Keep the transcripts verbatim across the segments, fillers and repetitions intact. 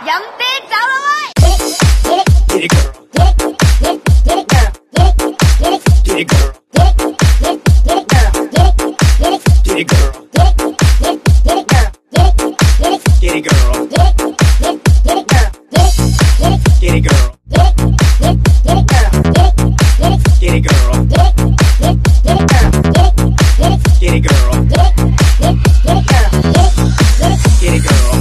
nhậm tiên chào luôn ơi. Get it, girl. Get it, girl. Get it, girl. Get it, girl. Get it, girl. Get it, girl. Get it, girl. Get it, girl. Get it, girl.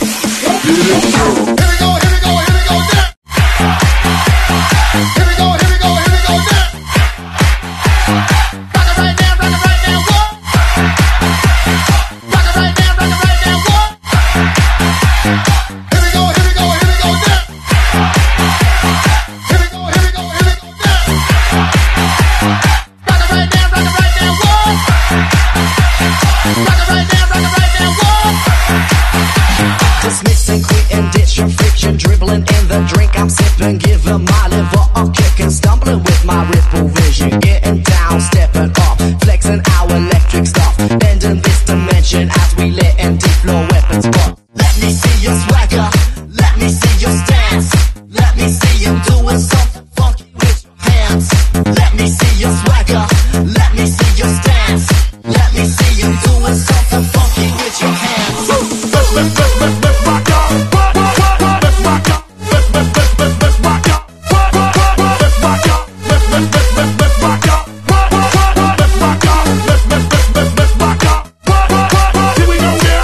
Give a my liver a kick and stumbling with my ripple vision. Getting down, stepping off, flexing our electric stuff. Bending this dimension as we let in deep flow weapons. But let me see your swagger, let me see your stance. Let me see you doing something funky with your hands. Let me see your swagger, let me see your stance. Let me see you doing something funky with your hands. Let's, let's, let's, let's, let's rock out. Let's rock out. Let's, let's, let's, let's, let's rock out. Let's rock out. Let's, let's, let's, let's, let's rock out. Let's rock out. Let's, let's, let's, let's, let's rock out. Here we go, yeah.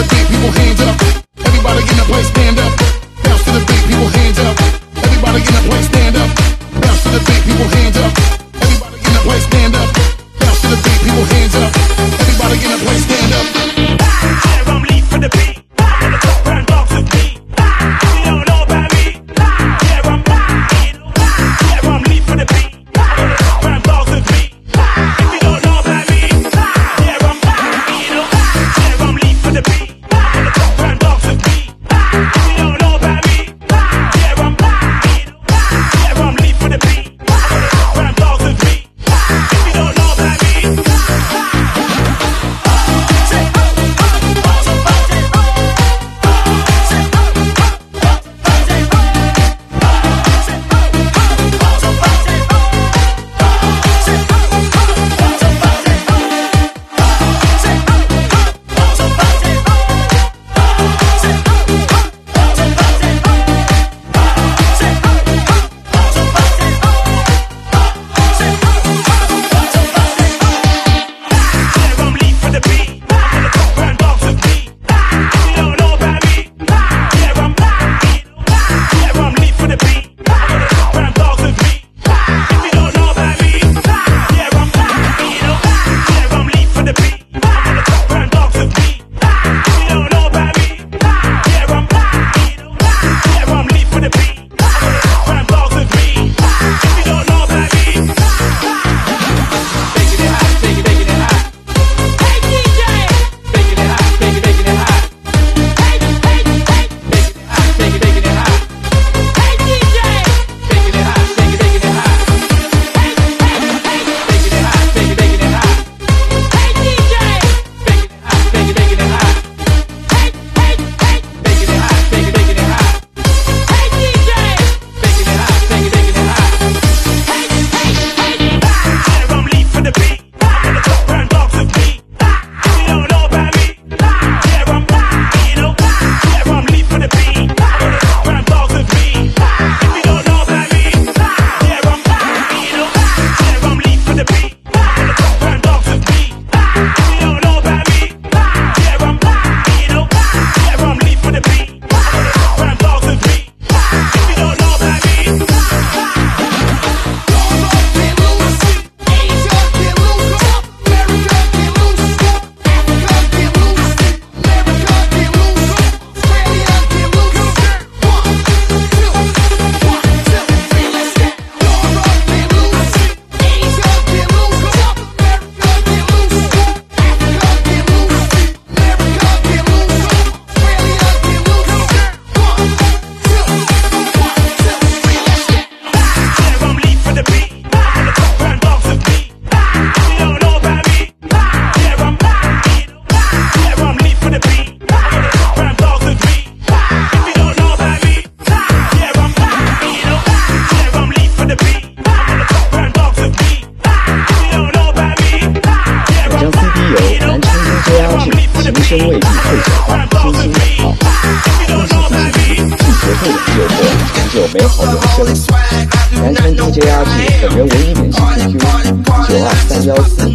beat, people hands up. Everybody in the place stand up. Bounce to the beat, people hands up. Everybody in the place stand up. Bounce to the beat, people hands up. Everybody in the place stand up. Bounce to the beat, people hands up. Everybody in the place stand up. Yeah, I'm lead for the beat. And the top round dogs with me. If you don't know about me, yeah, I'm yeah, I'm lead for the beat. And the top round dogs with me. If you don't know about me, yeah, I'm yeah, I'm lead for the beat. And the top round dogs with me. If you don't know about me, yeah, I'm yeah, I'm lead for the beat. And the top round dogs with me. If you don't know about me. 南城 D J R G 本人唯一联系 Q Q 九二三幺四。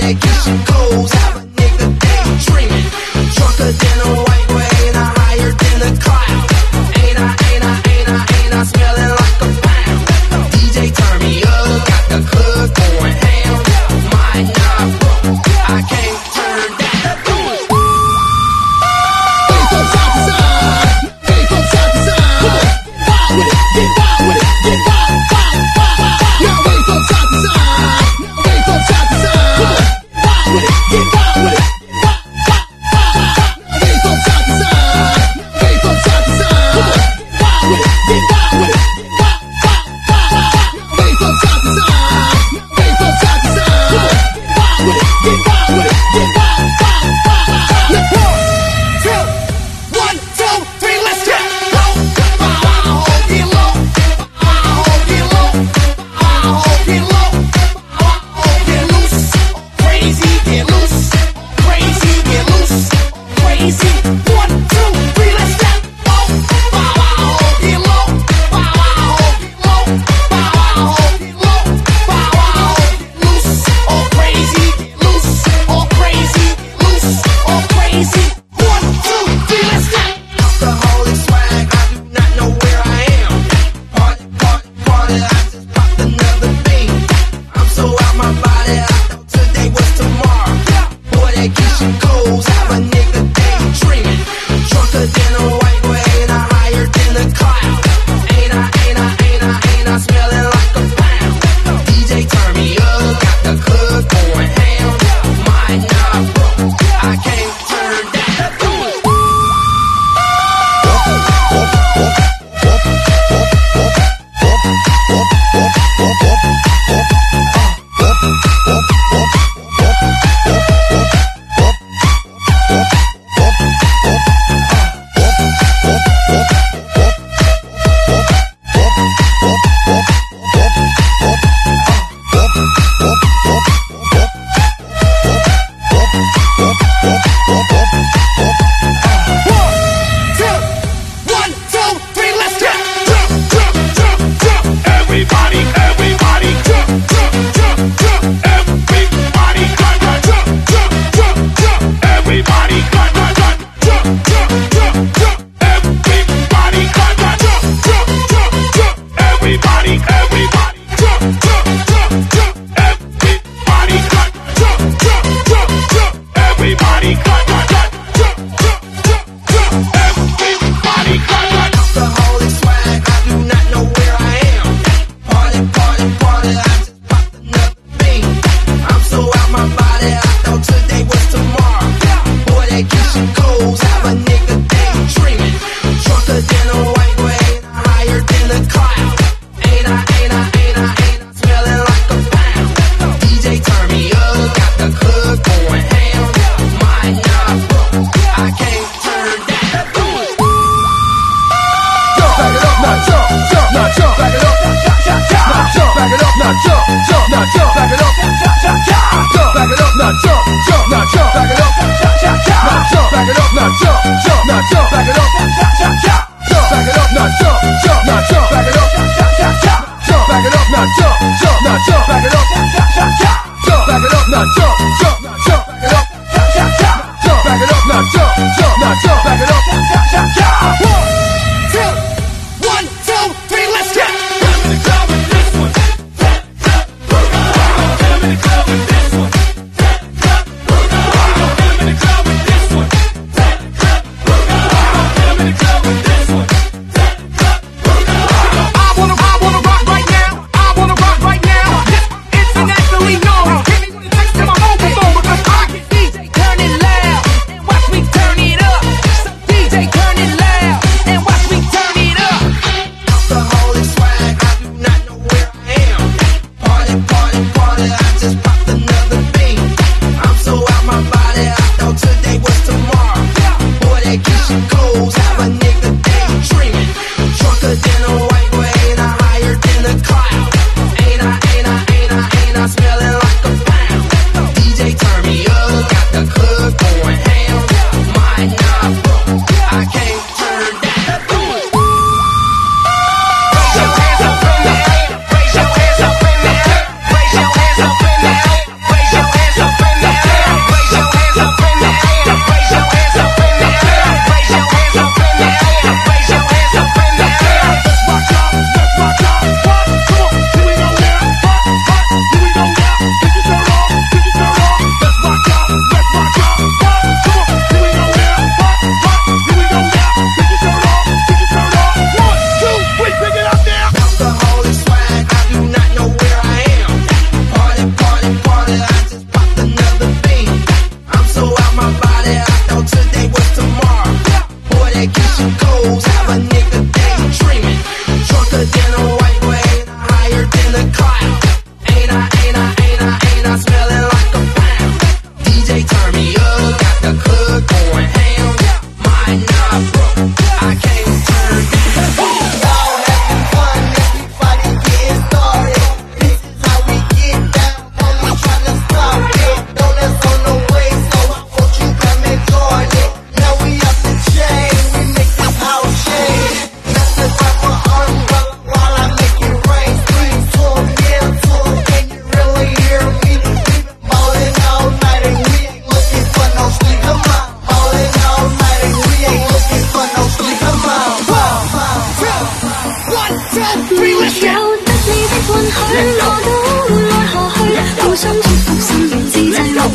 that Keisha Cole's have a nigga daydreaming. Drunker than a white rain, I higher than a cloud. Ain't I, ain't I, ain't I, ain't I smelling like a pound? D J turn me up, got the club going ham. My knob broke, I can't turn that. Wave from side to side, wave from side to side. Wild with it, get wild with it, get wild, wild, wild, wild. Now wave from side to side, wave from side to side. Wild with it, get wild with it, wild, wild, wild. Wave from side to side, wave from side to side. Wild with it, get wild with it, wild, wild, wild. Wave from side to side, wave from side to side. Wild with it, get wild with it, get wild, wild, wild. Let's go. Two, one, two, three, let's get low. Wow, get low. Wow, get low. Wow, get low. Wow, get loose. Crazy, get loose. Crazy, get loose. Crazy. One, two, three, let's get low. Wow, get low. Wow, get low. Wow, get low. Wow, get loose. All crazy, get loose. All crazy, get loose. All crazy. One, two, three, let's get. Alcoholic swag, I do not know where I am. Party, party, party, I just popped another bean. I'm so out my body, I thought today was tomorrow. Boy, that Keisha Cole's have a nigga daydreaming. Drunker than a white rain, I higher than a cloud. Ain't I, ain't I, ain't I, ain't I smelling like a pound? D J turn me up, got the club going ham. My knob broke, I can't turn that. One, two, three, let's get jump, jump, jump, jump. Everybody, everybody, Jump, jump, jump, jump. everybody, gun, gun, Jump, jump, jump, jump. everybody, gun, gun, gun. Jump, jump, jump, jump. Everybody, gun, gun, Jump, jump, jump, jump. everybody, everybody, Jump, jump, jump, jump. everybody, gun, Jump, jump, jump, jump. everybody, gun, gun, gun. Jump, jump, jump, jump. everybody, gun, gun. Alcoholic swag, I do not know where I am. Party, party, party, I just popped another bean. I'm so out my body, I thought today was tomorrow. Boy, that Keisha Cole's have a nigga daydreaming. Drunker than a white rain, higher than a cloud. Ain't I, ain't I, ain't I, ain't I smelling like a pound? D J turn me up, got the club going ham. My knob broke, I can't turn that. Jump, back it up, now jump, jump, now jump, back it up, now jump, back it up, now jump, jump, now jump, back it up, jump, back it up, now jump, jump, now jump, back it up, now jump, back it up, now jump, jump, now jump, back it up, jump, back it up, now jump, jump, now jump, back it up.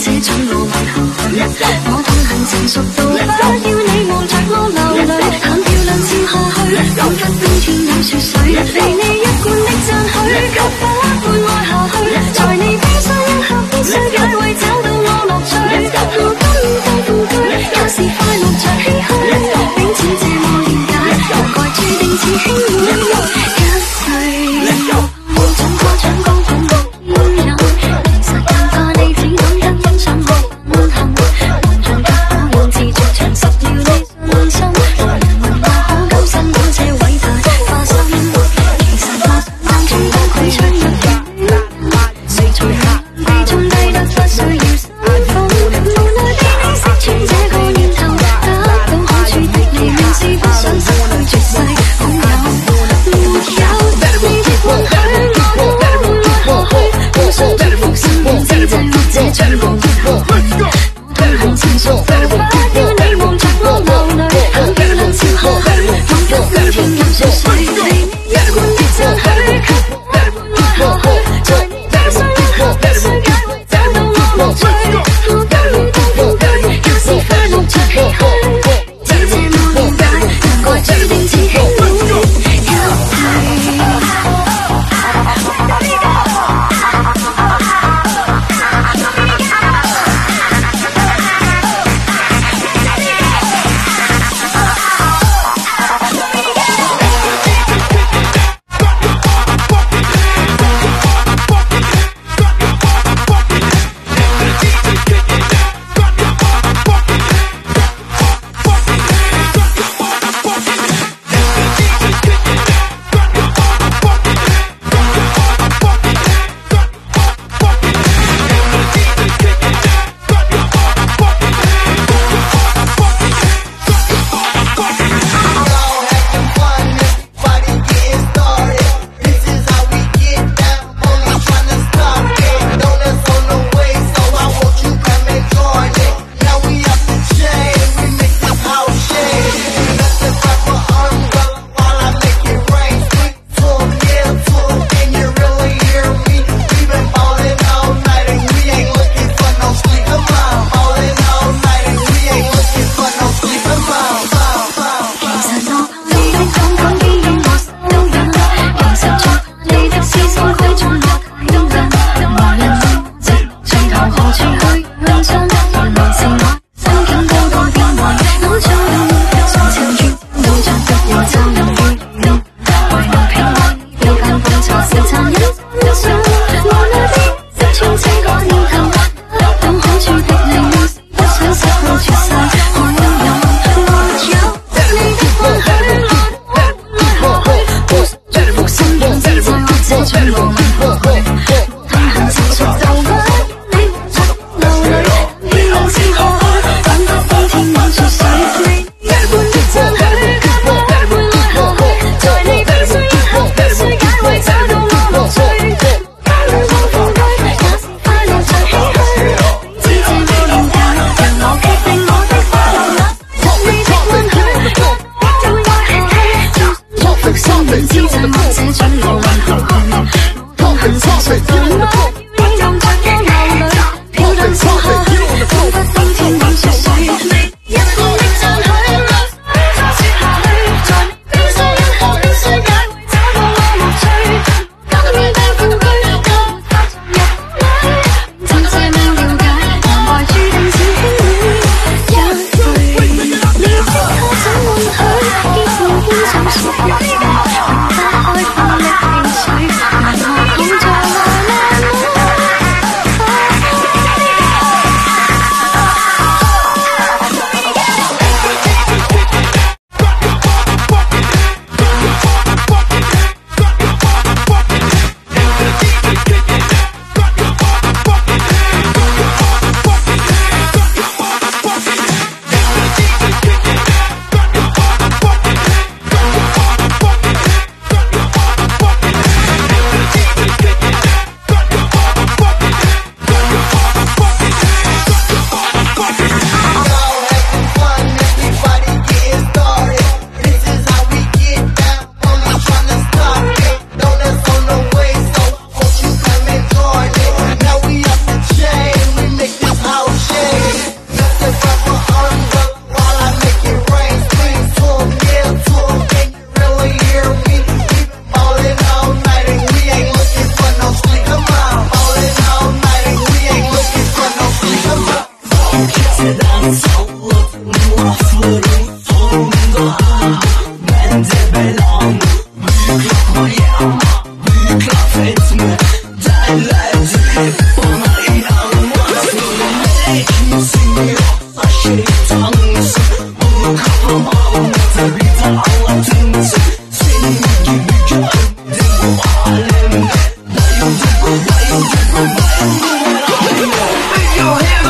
這種路問候，我痛恨成熟到不要你望着我流淚，看漂亮照下去，彷彿冬天有雪水，離你一貫的讚許，卻不會愛下去，在你悲傷一刻必須解圍找到我樂趣，我今當共居，也是快樂着唏噓，秉持這麼了解，難怪注定似兄妹一世。我唱歌唱高亢無牽引，其實更怕你只懂得欣賞我品行，頑強卻可用持續長實了你信心，人問我可甘心當這偉大化身，其實我眼中都佢唱得遠，誰在地中低得不需要身份，無奈被你識穿這個念頭，得到好處的你明知不想失去絕世好友，沒有你的允許，我都會愛下去，互相祝福生命之際或者將無結合，我痛恨成熟到不要你望着我流淚，很漂亮照下去，彷彿冬天有雪水，離你一貫的讚許，卻不會愛下去，在你悲傷一刻必須解圍找到我樂趣，我今當共居，也是快樂着唏噓，只這麼了解，難怪注定似兄妹一世。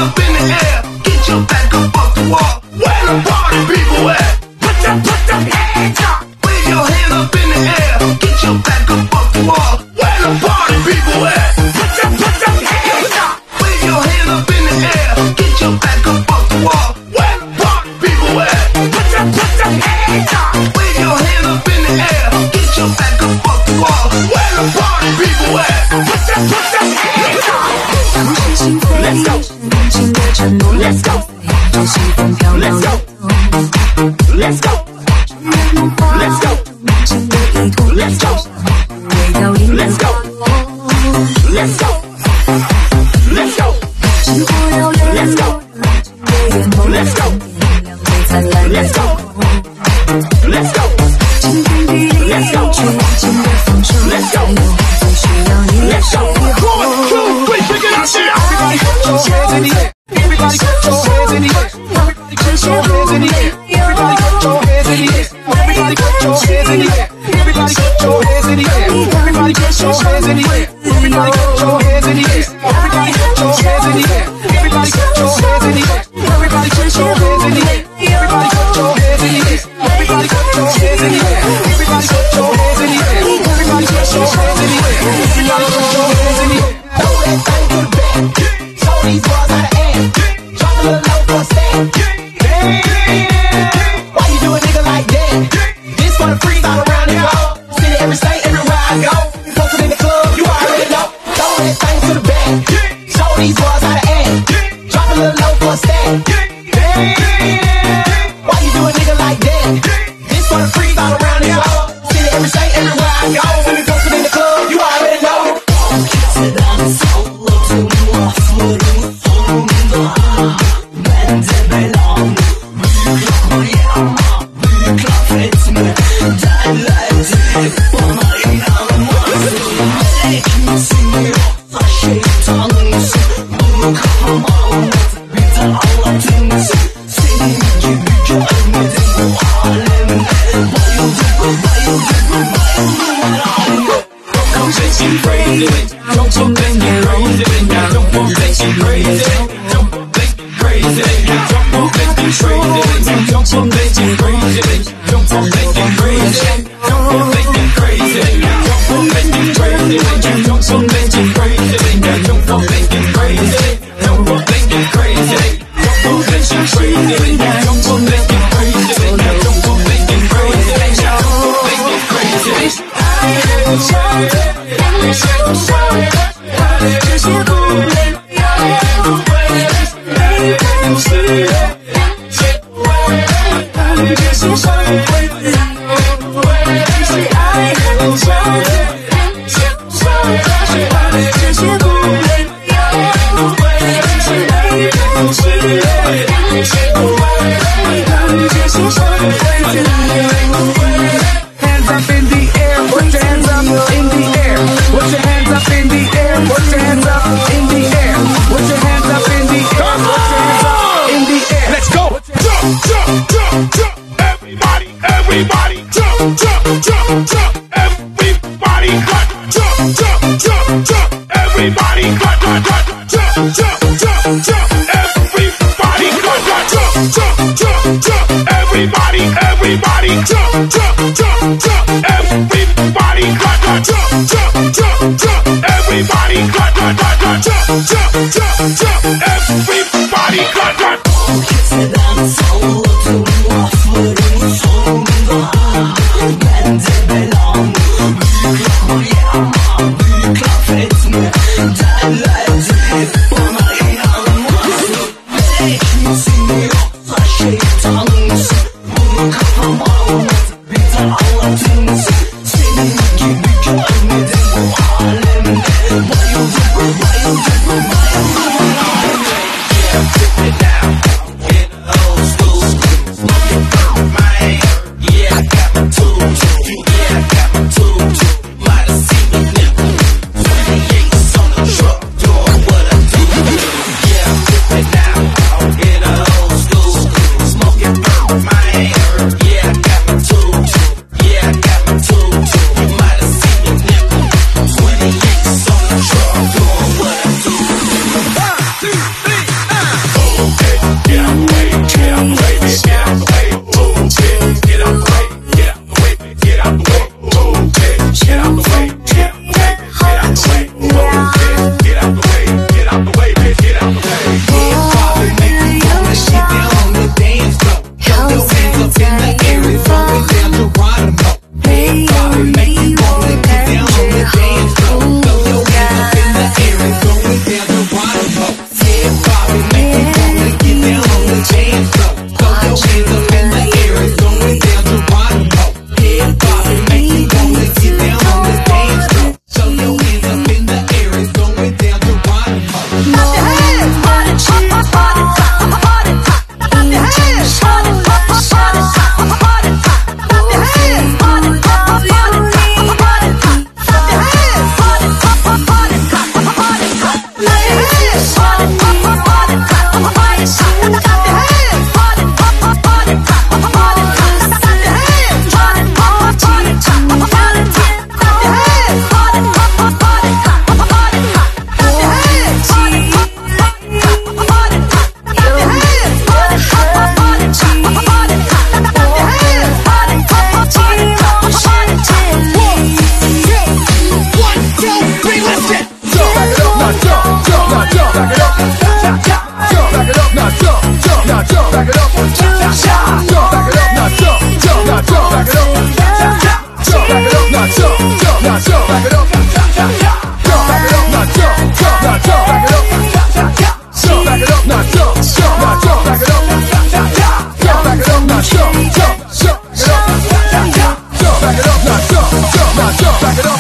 up in the air, get your back up off the wall. Where the party people at? Put your, put your hands up. Wave your hand up in the air, get your back up off the wall. Where the party people at? Put your, put your hands up. Wave your hand up in the air, get your back up off the wall. Where the party people at? Put your, put your hands up. Wave your hand up in the air, get your back up off the wall. Where the party people at? Put your, put your hands up. Let's go. Let's go. Let's go. Let's go. Let's go. Let's go. Let's go. Let's go. Let's go. Let's go. Let's go. Let's go. Let's go. Let's go. Let's go. Let's go. One, two, three, pick it up there. Everybody put your hands in the air. Everybody put your hands in the air. Everybody put your hands in the air. Everybody put your hands in the air. Everybody put your hands in the air. Everybody put your hands in the air. Everybody put your hands in the air. Everybody put your hands in the air. Everybody put your hands in the air. Everybody put your hands in the air. Everybody put your hands in the air. Everybody put your hands in the air. Everybody put your hands in the air. Everybody put your hands in the air. Everybody put your hands in the air. Everybody put your hands in the air. Throw that thing to the back. Show these boys how to act. Drop a little low for a stand. Why you do a nigga like that? This for the freeze all around the globe. City, every state, everywhere I go. Posted in the club, you already know. Throw that thing to the back. Show these boys how to act. Drop a little low for a stand. Why you do a nigga like that? This for the freeze all around the globe. City, every state, everywhere I go. Posted in the club, you already know. Why you now jump, jump, now jump, back it up, jump, back it up, now jump, jump, jump, jump, back it up, now jump, jump, now jump, back it up.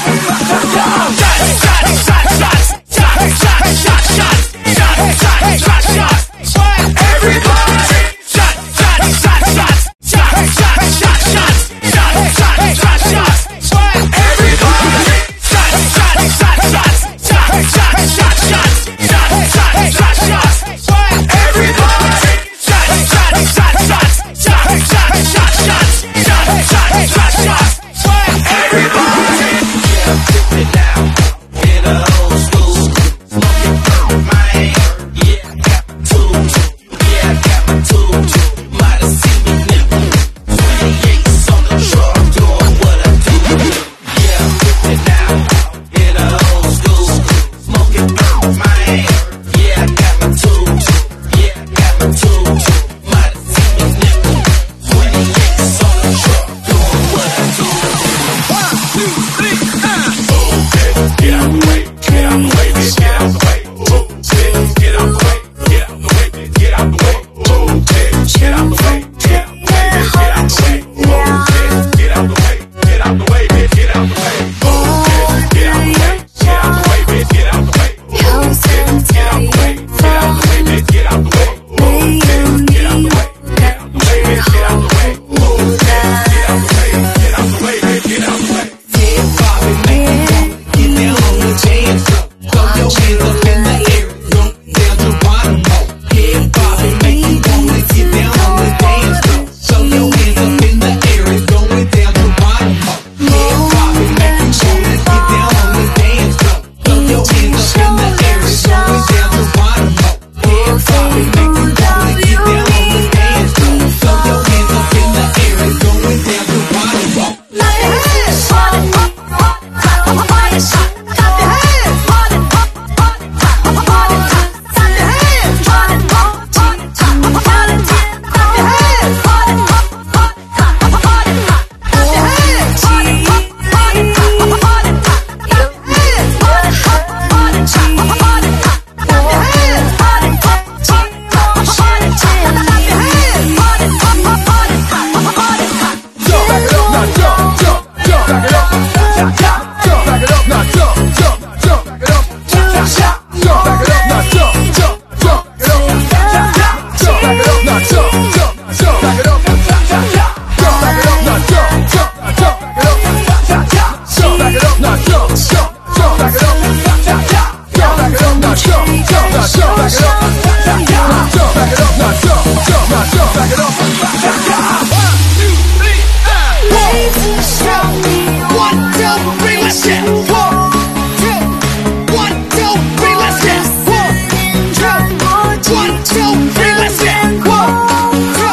One, two, three, let's get. One, two,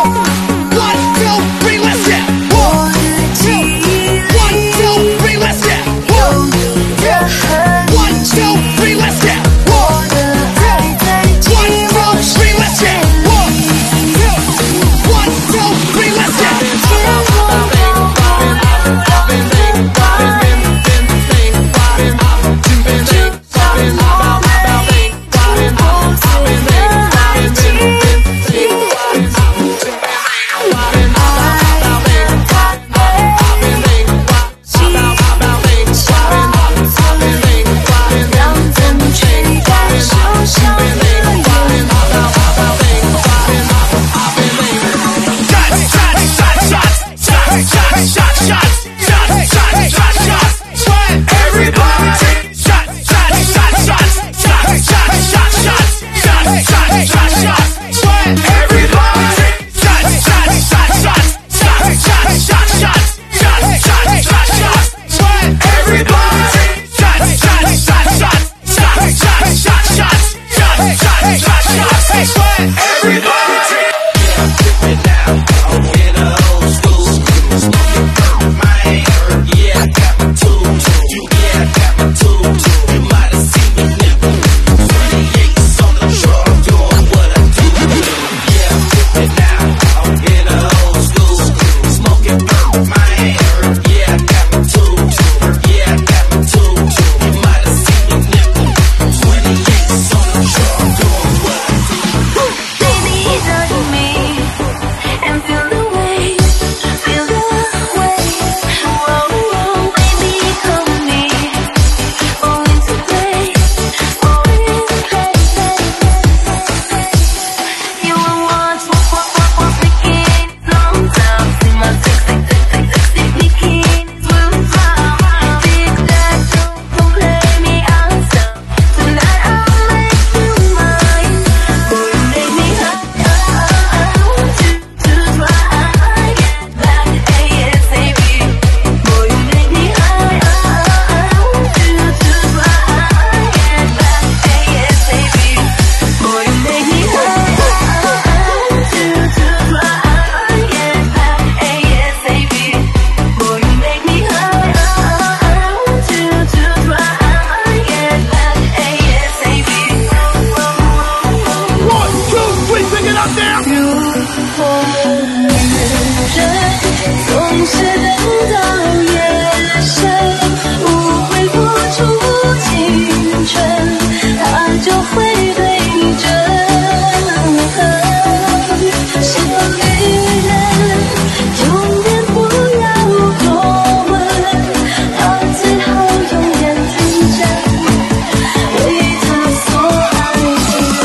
up there. 如果人总是等到夜深，无悔付出青春，他就会对你真诚。是女人永远不要多问，到最后永远天真，为他所爱的人。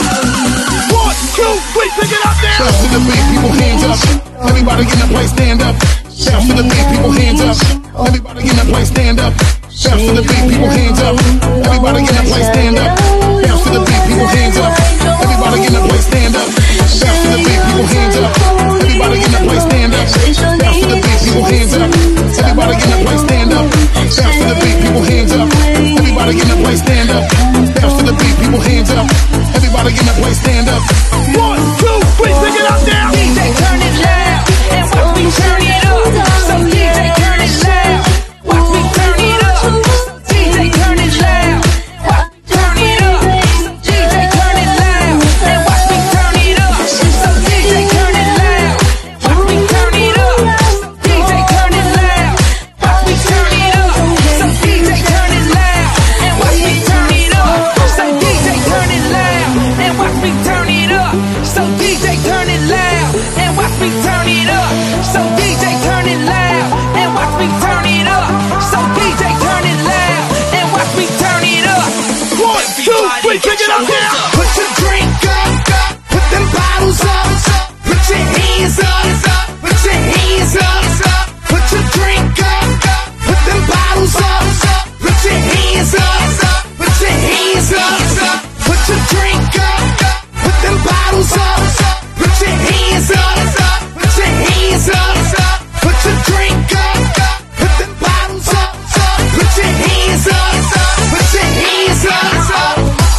One, two, three, pick it up there. Bounce to the beat, people hands up. Everybody in the place stand up. Bounce to the beat, people hands up. Everybody in the place stand up. Bounce to the beat, people hands up. Everybody in the place stand up. Bounce to the beat, people hands up. Everybody in the place stand up. Bounce to the beat, people hands up. Everybody in the place stand up. Bounce to the beat, people hands up. Everybody in the place stand up. Bounce to the beat, people hands up. Everybody in the place stand up. Bounce to the beat, people hands up. Everybody in the place stand up. One, two, three, pick it up there. D J turn it loud and watch me turn it up. So D J turn it loud, watch me turn it up. D J turn it loud, watch me turn it up. D J turn it loud and watch me turn it up. So D J turn it loud, watch me turn it up. D J turn it loud, watch me turn it up. So D J turn it loud and watch me turn it up. So D J turn it loud and watch me turn it up. So D J turn it loud and watch me turn it up. So D J turn it loud and watch me turn it up. So D J turn it loud and watch me turn it up. One, two, three, pick it up there. Put your drink up, put them bottles up. Put your hands up, put your hands up. Put your drink up, put them bottles up. Put your hands up, put your hands up. Put your drink up, put them bottles up. Put your hands up, put your hands up. Put your drink up, put them bottles up. Put your hands up, put your hands up.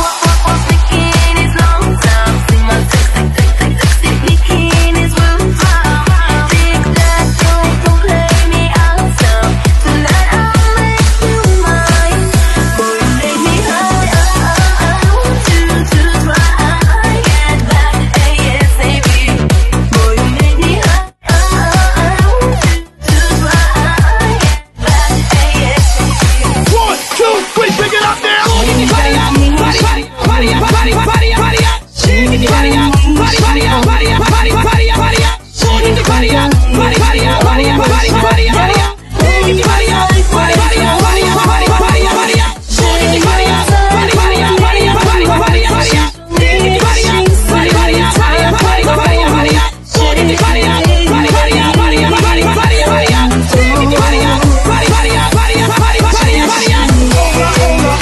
One, two, three, pick it up there. Body up, body, body, body up, body, body up, body up. Body up, body, body up, body up, body, body up, body up. Body up, body, body up, body up, body, body up, body up. Body up, body, body up, body up, body, body up, body up. Body up, body, body up, body up, body, body up, body up. Body up, body, body up, body up, body, body up, body up. Body up, body, body up, body up, body, body up, body up. Body up, body, body up, body up, body, body up, body up.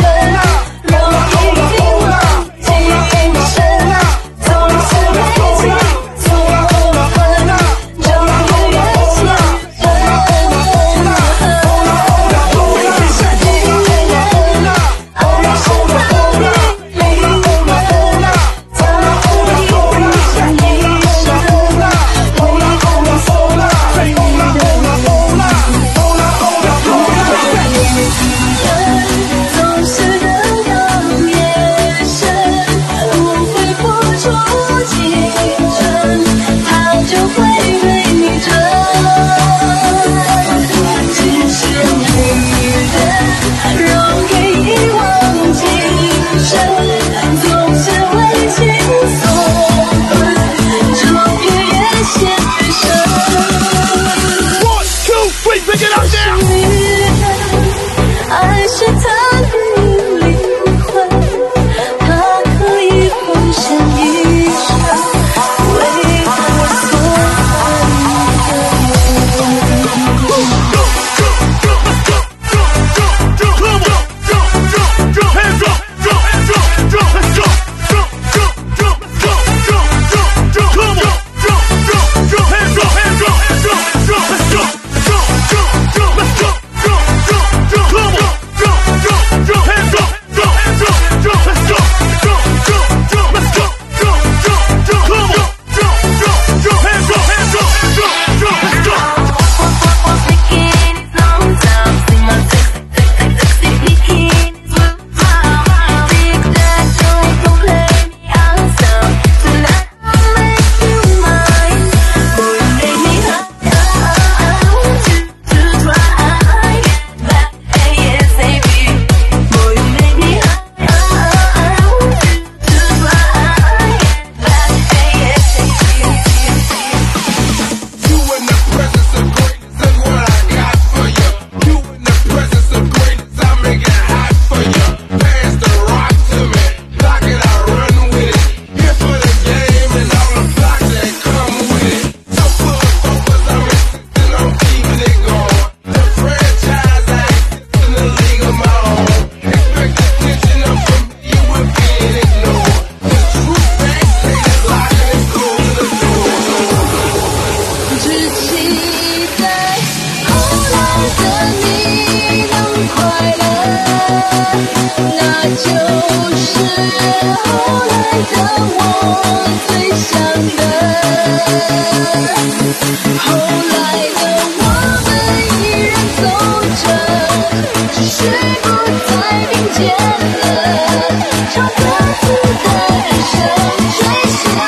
后来的我们依然走着，只是不再并肩了，朝各自的人生追寻。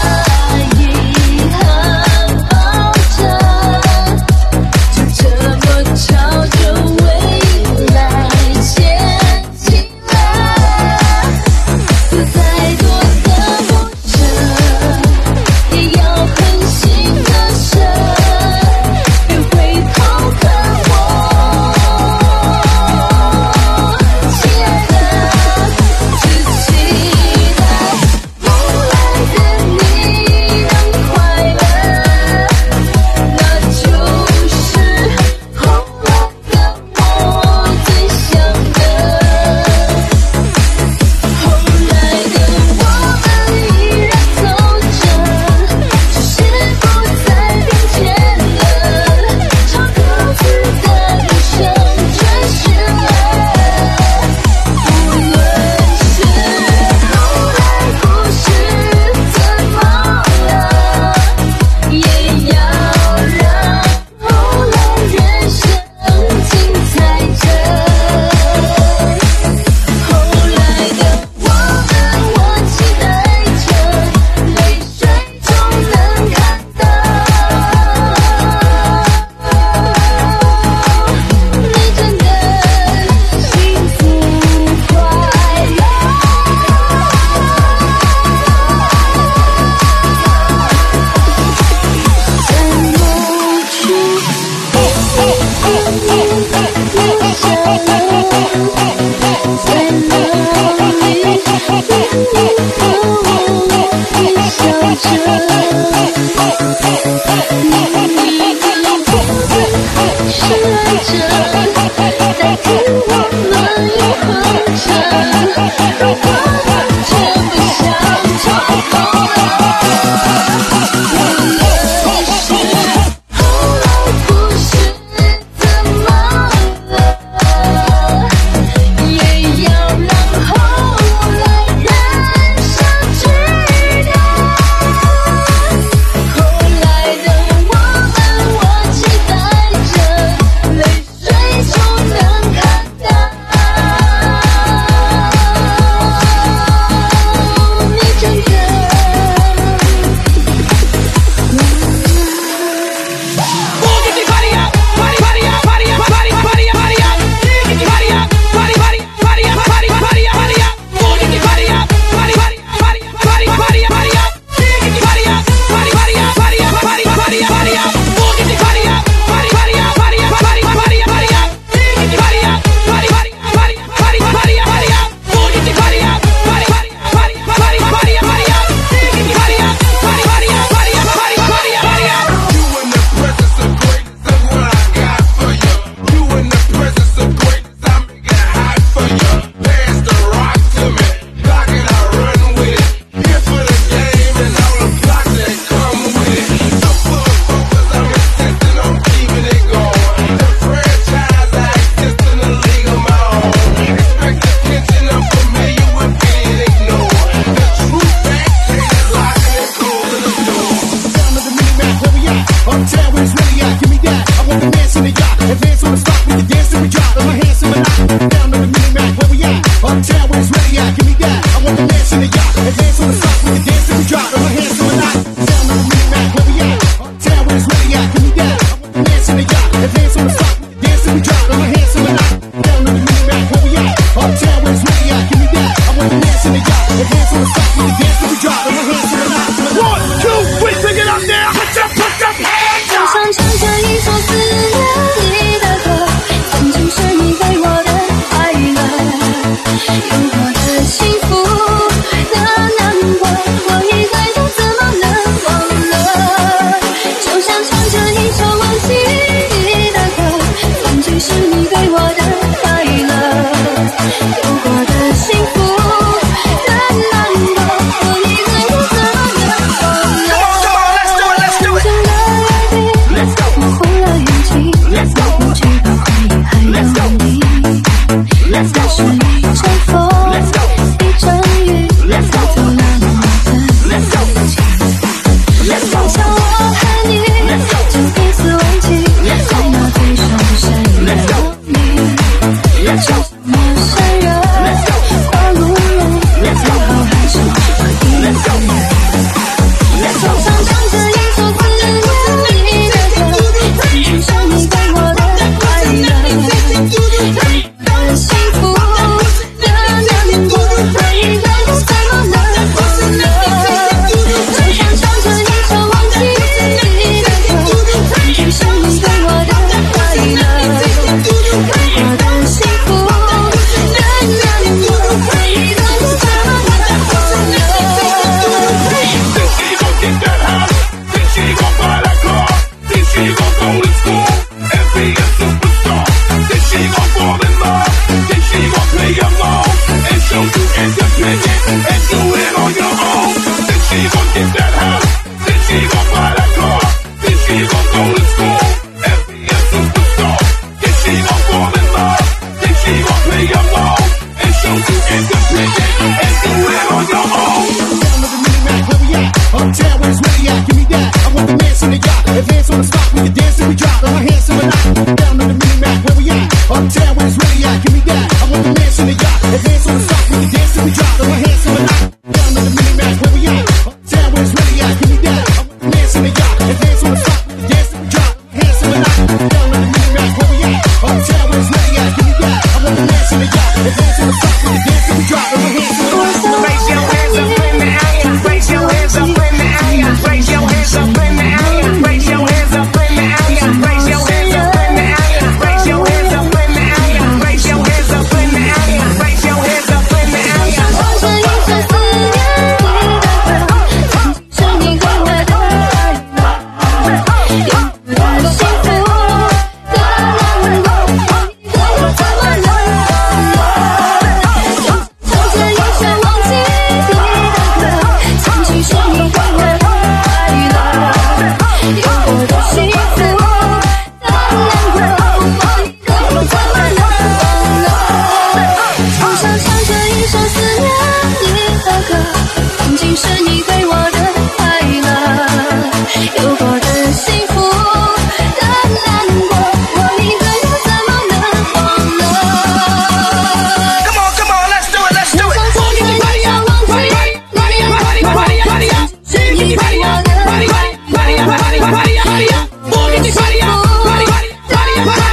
这么就像唱着一首思念里的歌，曾经是你的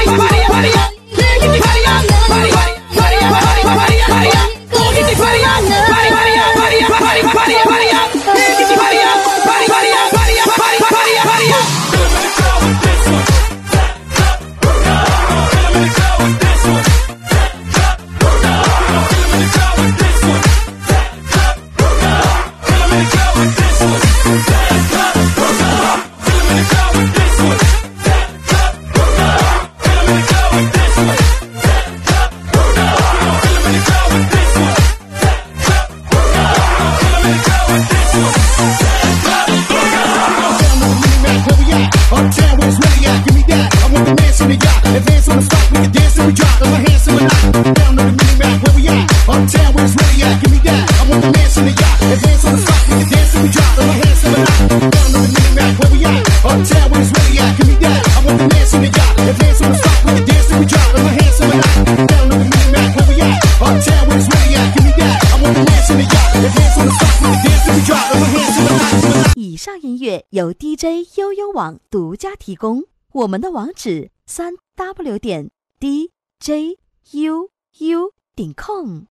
Uptown where it's really at, give me that. I want the dance in the yacht. Advance on the spot, we can dance and we drop. Throw my hands in the knot. Down on the mini map, where we at? Uptown where it's really at, give me that. I want the dance in the yacht. Advance on the spot, we can dance and we drop. Throw my hands in the knot. Down on the mini map, where we at? Uptown where it's really at, give me that. I want the dance in the yacht. Advance on the spot, we can dance and we drop. Throw my hands in the knot. Down on the mini map, where we at? Uptown where it's really at, give me that. I want the dance in the yacht. Advance on the spot, we can dance and we drop. Throw my hands in the knot. 以上音乐由 D J 悠悠网独家提供，我们的网址三 w 点 d j u u 点 com。